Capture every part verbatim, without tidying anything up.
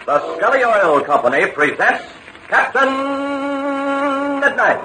The Skelly Oil Company presents Captain Midnight.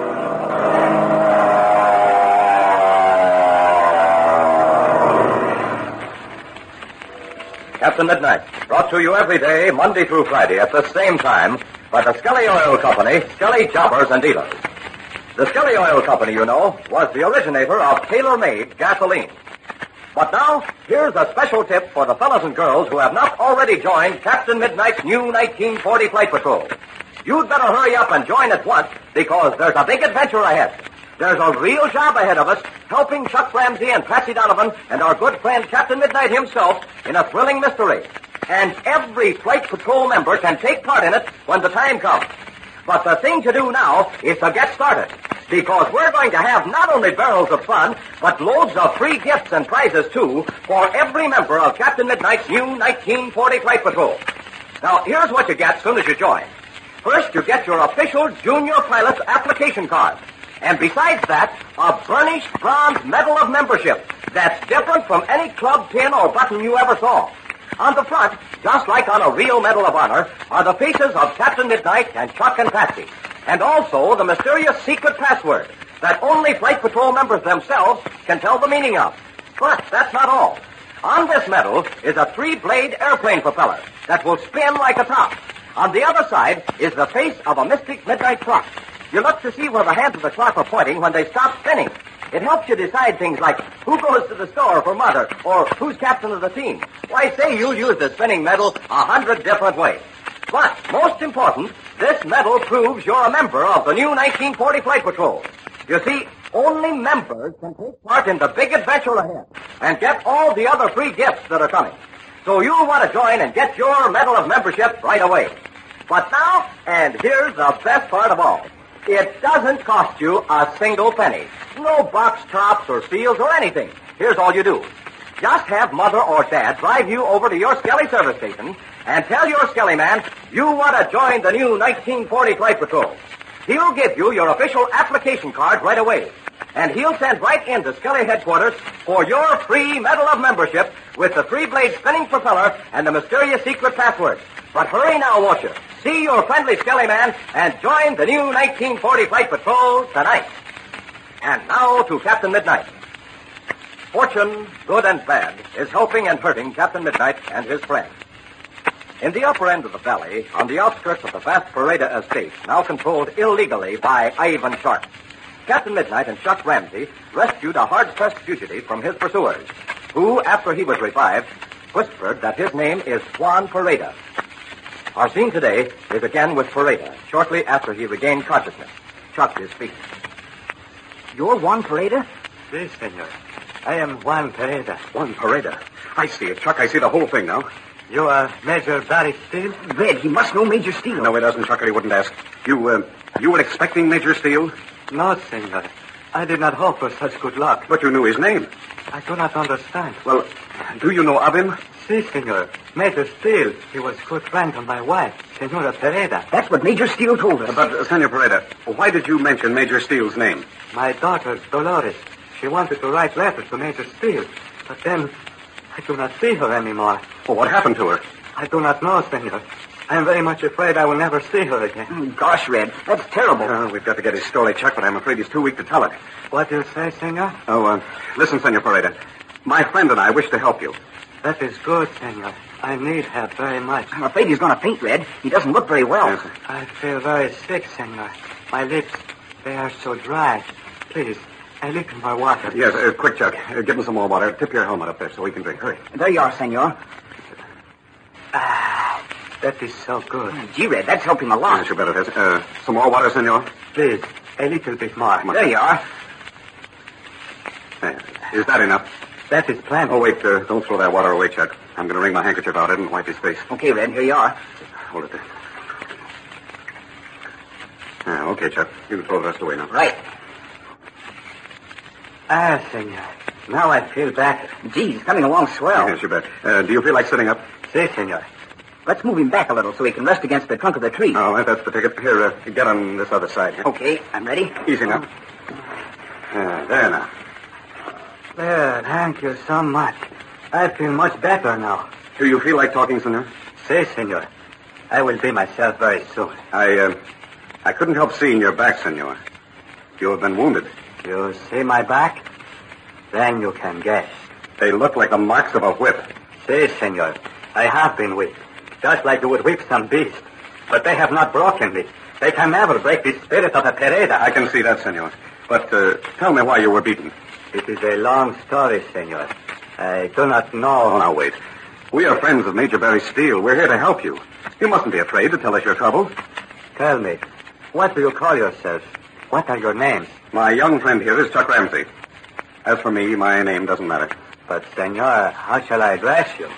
Captain Midnight, brought to you every day, Monday through Friday, at the same time, by the Skelly Oil Company, Skelly Jobbers and Dealers. The Skelly Oil Company, you know, was the originator of tailor-made gasoline. But now, here's a special tip for the fellas and girls who have not already joined Captain Midnight's new nineteen forty Flight Patrol. You'd better hurry up and join at once, because there's a big adventure ahead. There's a real job ahead of us, helping Chuck Ramsey and Patsy Donovan and our good friend Captain Midnight himself in a thrilling mystery. And every Flight Patrol member can take part in it when the time comes. But the thing to do now is to get started, because we're going to have not only barrels of fun, but loads of free gifts and prizes, too, for every member of Captain Midnight's new nineteen forty Flight Patrol. Now, here's what you get as soon as you join. First, you get your official Junior Pilot's application card. And besides that, a burnished bronze medal of membership that's different from any club pin or button you ever saw. On the front, just like on a real Medal of Honor, are the faces of Captain Midnight and Chuck and Patsy. And also the mysterious secret password that only Flight Patrol members themselves can tell the meaning of. But that's not all. On this medal is a three-blade airplane propeller that will spin like a top. On the other side is the face of a mystic midnight clock. You look to see where the hands of the clock are pointing when they stop spinning. It helps you decide things like who goes to the store for Mother or who's captain of the team. Why, say you'll use the spinning medal a hundred different ways. But, most important, this medal proves you're a member of the new nineteen forty Flight Patrol. You see, only members can take part in the big adventure ahead and get all the other free gifts that are coming. So you'll want to join and get your medal of membership right away. But now, and here's the best part of all. It doesn't cost you a single penny. No box tops or seals or anything. Here's all you do. Just have Mother or Dad drive you over to your Skelly service station and tell your Skelly man you want to join the new nineteen forty Flight Patrol. He'll give you your official application card right away. And he'll send right into Skelly headquarters for your free medal of membership with the three-blade spinning propeller and the mysterious secret password. But hurry now, won't you? See your friendly Skelly man and join the new nineteen forty Flight Patrol tonight. And now to Captain Midnight. Fortune, good and bad, is helping and hurting Captain Midnight and his friends. In the upper end of the valley, on the outskirts of the vast Pareda estate, now controlled illegally by Ivan Sharp, Captain Midnight and Chuck Ramsey rescued a hard-pressed fugitive from his pursuers, who, after he was revived, whispered that his name is Juan Pareda. Our scene today is again with Pareda, shortly after he regained consciousness. Chuck is speaking. You're Juan Pareda? Si, senor. I am Juan Pareda. Juan Pareda. I see it, Chuck. I see the whole thing now. You are Major Barry Steele? Red, he must know Major Steele. No, he doesn't, Chuck, or he wouldn't ask. You, uh, you were expecting Major Steele? No, senor. I did not hope for such good luck. But you knew his name. I do not understand. Well, do you know of him? Si, senor. Major Steele. He was good friend of my wife, Senora Pareda. That's what Major Steele told us. But, uh, Senor Pareda, why did you mention Major Steele's name? My daughter, Dolores. She wanted to write letters to Major Steele. But then, I do not see her anymore. Well, what happened to her? I do not know, senor. I am very much afraid I will never see her again. Oh, gosh, Red, that's terrible. Uh, we've got to get his story, Chuck, but I'm afraid he's too weak to tell it. What do you say, senor? Oh, uh, listen, Senor Pareda. My friend and I wish to help you. That is good, senor. I need help very much. I'm afraid he's going to faint, Red. He doesn't look very well. Yes, I feel very sick, senor. My lips, they are so dry. Please, a little more water. Yes, uh, quick, Chuck. Uh, give him some more water. Tip your helmet up there so he can drink. Hurry. There you are, senor. Ah, that is so good. Gee, Red, that's helping a lot. Yes, you bet it is. Uh, some more water, senor? Please, a little bit more. There you are. Uh, is that enough? That is plenty. Oh, wait. Uh, don't throw that water away, Chuck. I'm going to wring my handkerchief out of it and wipe his face. Okay, Red, here you are. Hold it there. Ah, okay, Chuck. You can throw the rest away now. Right. Ah, senor. Now I feel better. Gee, he's coming along swell. Yes, you bet. Uh, do you feel like sitting up? Si, senor. Let's move him back a little so he can rest against the trunk of the tree. All right, that's the ticket. Here, uh, get on this other side. Here. Okay, I'm ready. Easy now. Uh, there now. There, thank you so much. I feel much better now. Do you feel like talking, senor? Si, senor. I will be myself very soon. I, uh, I couldn't help seeing your back, senor. You have been wounded. You see my back? Then you can guess. They look like the marks of a whip. Si, senor. I have been whipped. Just like you would whip some beast. But they have not broken me. They can never break the spirit of a Pereda. I can see that, senor. But uh, tell me why you were beaten. It is a long story, senor. I do not know. Oh, now, wait. We are friends of Major Barry Steele. We're here to help you. You mustn't be afraid to tell us your trouble. Tell me, what do you call yourselves? What are your names? My young friend here is Chuck Ramsey. As for me, my name doesn't matter. But, senor, how shall I address you?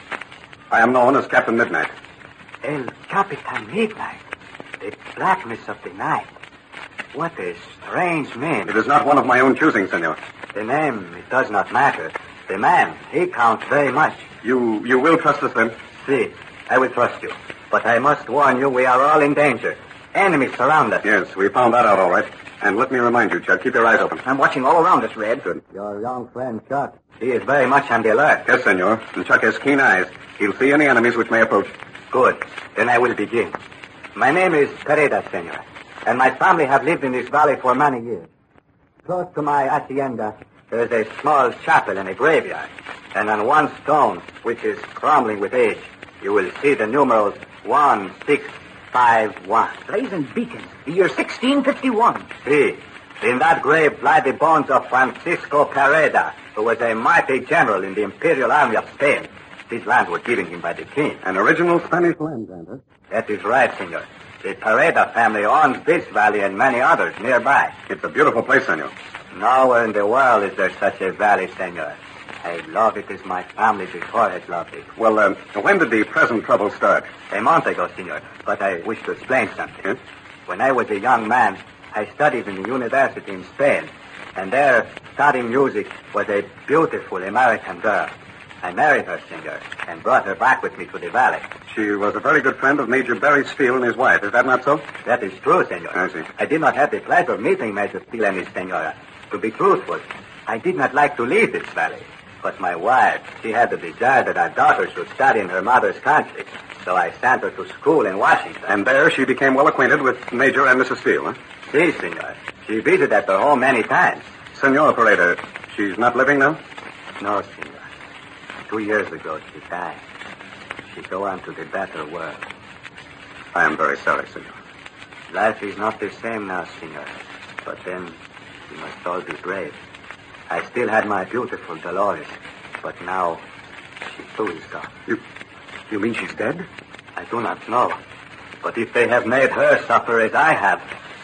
I am known as Captain Midnight. El Capitan Midnight. The blackness of the night. What a strange name. It is not one of my own choosing, senor. The name, it does not matter. The man, he counts very much. You you will trust us, then? Si, I will trust you. But I must warn you, we are all in danger. Enemies surround us. Yes, we found that out all right. And let me remind you, Chuck, keep your eyes open. I'm watching all around us, Red. Good. Your young friend, Chuck, he is very much on the alert. Yes, senor. And Chuck has keen eyes. He'll see any enemies which may approach. Good. Then I will begin. My name is Pereda, senor, and my family have lived in this valley for many years. Close to my hacienda, there is a small chapel and a graveyard, and on one stone, which is crumbling with age, you will see the numerals one six five one. Blazing beacons. The year sixteen fifty-one. See, in that grave lie the bones of Francisco Pereda, who was a mighty general in the Imperial Army of Spain. These lands were given him by the king. An original Spanish land, Grandpa. That is right, senor. The Pereda family owns this valley and many others nearby. It's a beautiful place, senor. Nowhere in the world is there such a valley, senor. I love it as my family before has loved it. Well, uh, when did the present trouble start? A month ago, senor, but I wish to explain something. Yes? When I was a young man, I studied in the university in Spain, and there, studying music, was a beautiful American girl. I married her, senor, and brought her back with me to the valley. She was a very good friend of Major Barry Steele and his wife. Is that not so? That is true, senor. I see. I did not have the pleasure of meeting Major Steele and his senora. To be truthful, I did not like to leave this valley. But my wife, she had the desire that our daughter should study in her mother's country. So I sent her to school in Washington. And there she became well acquainted with Major and Missus Steele, huh? Si, senor. She visited at their home many times. Senor Pereda, she's not living now? No, senor. Two years ago, she died. She go on to the better world. I am very sorry, senor. Life is not the same now, senor. But then, we must all be brave. I still had my beautiful Dolores, but now she too is gone. You, you mean she's dead? I do not know. But if they have made her suffer as I have,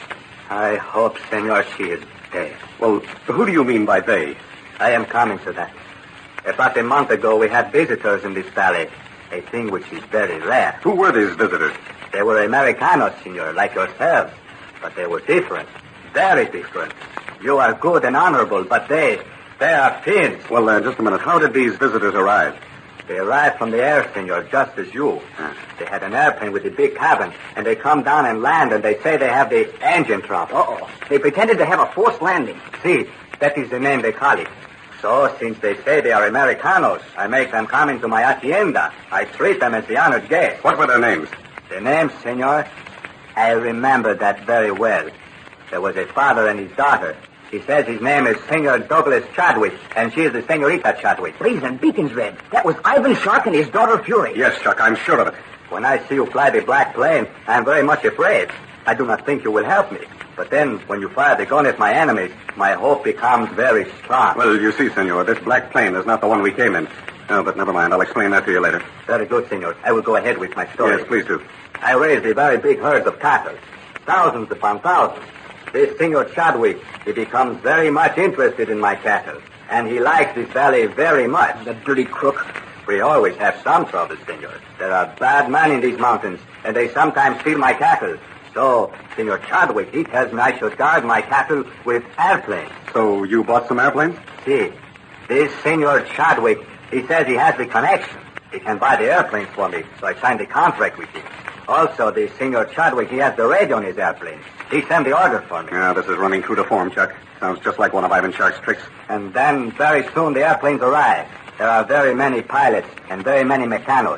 I hope, senor, she is dead. Well, who do you mean by they? I am coming to that. About a month ago, we had visitors in this valley, a thing which is very rare. Who were these visitors? They were Americanos, senor, like yourselves. But they were different. Very different. You are good and honorable, but they, they are fiends. Well, uh, just a minute. How did these visitors arrive? They arrived from the air, senor, just as you. Huh. They had an airplane with a big cabin, and they come down and land, and they say they have the engine trouble. Uh-oh. They pretended to have a forced landing. See, that is the name they call it. So, since they say they are Americanos, I make them come into my hacienda. I treat them as the honored guests. What were their names? The names, senor? I remember that very well. There was a father and his daughter. He says his name is Senor Douglas Chadwick, and she is the Senorita Chadwick. Blazing beacons, Red. That was Ivan Shark and his daughter Fury. Yes, Chuck, I'm sure of it. When I see you fly the black plane, I am very much afraid. I do not think you will help me. But then, when you fire the gun at my enemies, my hope becomes very strong. Well, you see, senor, this black plane is not the one we came in. Oh, but never mind. I'll explain that to you later. Very good, senor. I will go ahead with my story. Yes, please do. I raised a very big herd of cattle. Thousands upon thousands. This Senor Chadwick, he becomes very much interested in my cattle. And he likes this valley very much. The dirty crook. We always have some trouble, senor. There are bad men in these mountains, and they sometimes steal my cattle. So, Senor Chadwick, he tells me I should guard my cattle with airplanes. So you bought some airplanes? See, this Senor Chadwick, he says he has the connection. He can buy the airplanes for me, so I signed the contract with him. Also, the Senor Chadwick, he has the radio on his airplane. He sent the order for me. Yeah, this is running true to form, Chuck. Sounds just like one of Ivan Shark's tricks. And then, very soon, the airplanes arrive. There are very many pilots and very many mechanos.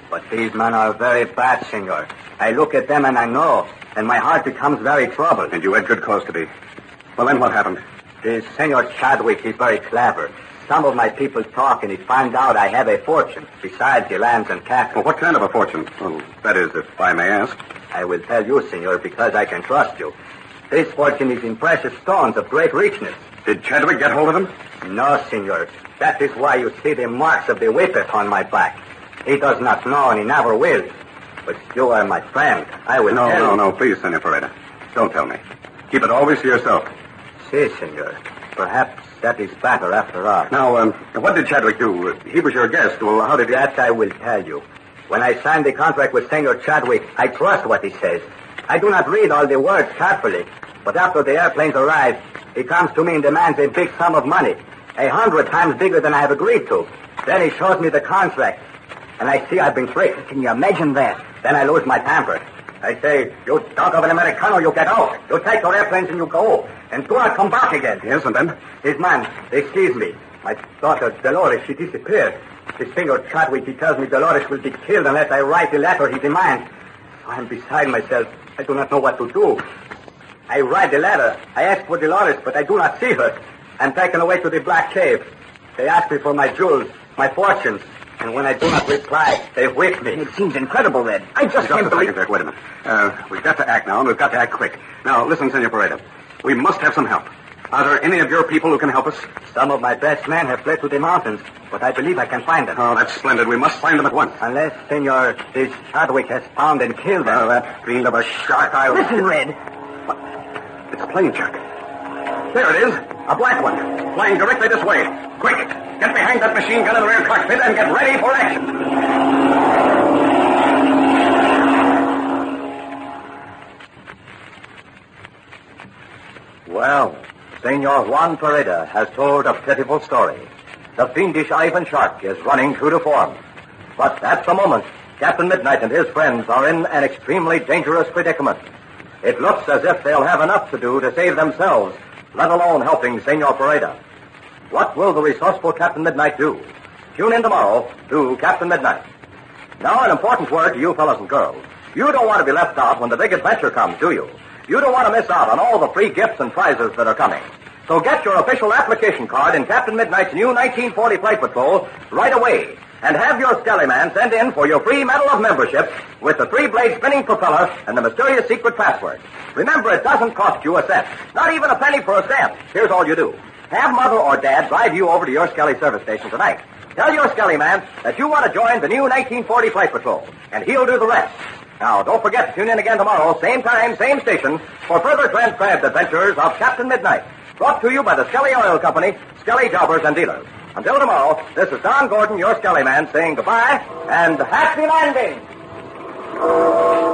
But these men are very bad, senor. I look at them and I know, and my heart becomes very troubled. And you had good cause to be. Well, then what happened? This Senor Chadwick is very clever. Some of my people talk, and he found out I have a fortune, besides the lands and cattle. Well, what kind of a fortune? Well, that is, if I may ask. I will tell you, senor, because I can trust you. This fortune is in precious stones of great richness. Did Chadwick get hold of them? No, senor. That is why you see the marks of the whip upon my back. He does not know, and he never will. But you are my friend. I will No, tell no, you. no, please, Senor Pareda. Don't tell me. Keep it always to yourself. Si, senor. Perhaps that is better after all. Now, um, what did Chadwick do? He was your guest. Well, how did he... That I will tell you. When I signed the contract with Senor Chadwick, I trust what he says. I do not read all the words carefully. But after the airplanes arrive, he comes to me and demands a big sum of money. A hundred times bigger than I have agreed to. Then he shows me the contract. And I see I've been tricked. Can you imagine that? Then I lose my temper. I say, you dog of an Americano, you get out. You take your airplanes and you go. And do not come back again. Yes, and then? His man, they seize me. My daughter, Dolores, she disappeared. The Senor Chadwick, he tells me Dolores will be killed unless I write the letter he demands. So I'm beside myself. I do not know what to do. I write the letter. I ask for Dolores, but I do not see her. I'm taken away to the Black Cave. They ask me for my jewels, my fortunes. And when I do not reply, they whip me. It seems incredible, Red. I just, Just can't a believe... second, Jack. Wait a minute. Uh, we've got to act now, and we've got to act quick. Now, listen, Senor Pareda. We must have some help. Are there any of your people who can help us? Some of my best men have fled to the mountains, but I believe I can find them. Oh, that's splendid. We must find them at once. Unless, Senor, this Chadwick has found and killed them. Oh, that fiend of a shark, I'll... Listen, Red. It's a plane, Jack. There it is. A black one. Flying directly this way. Quick. Get behind that machine gun in the rear cockpit and get ready for action. Well, Senor Juan Pareda has told a pitiful story. The fiendish Ivan Shark is running true to form. But at the moment, Captain Midnight and his friends are in an extremely dangerous predicament. It looks as if they'll have enough to do to save themselves, let alone helping Senor Pareda. What will the resourceful Captain Midnight do? Tune in tomorrow to Captain Midnight. Now, an important word to you fellas and girls. You don't want to be left out when the big adventure comes, do you? You don't want to miss out on all the free gifts and prizes that are coming. So get your official application card in Captain Midnight's new nineteen forty Flight Patrol right away. And have your Skelly Man send in for your free Medal of Membership with the three-blade spinning propeller and the mysterious secret password. Remember, it doesn't cost you a cent. Not even a penny for a stamp. Here's all you do. Have Mother or Dad drive you over to your Skelly service station tonight. Tell your Skelly Man that you want to join the new nineteen forty Flight Patrol, and he'll do the rest. Now, don't forget to tune in again tomorrow, same time, same station, for further transcribed adventures of Captain Midnight. Brought to you by the Skelly Oil Company, Skelly Jobbers and Dealers. Until tomorrow, this is Don Gordon, your Skelly Man, saying goodbye and happy landing.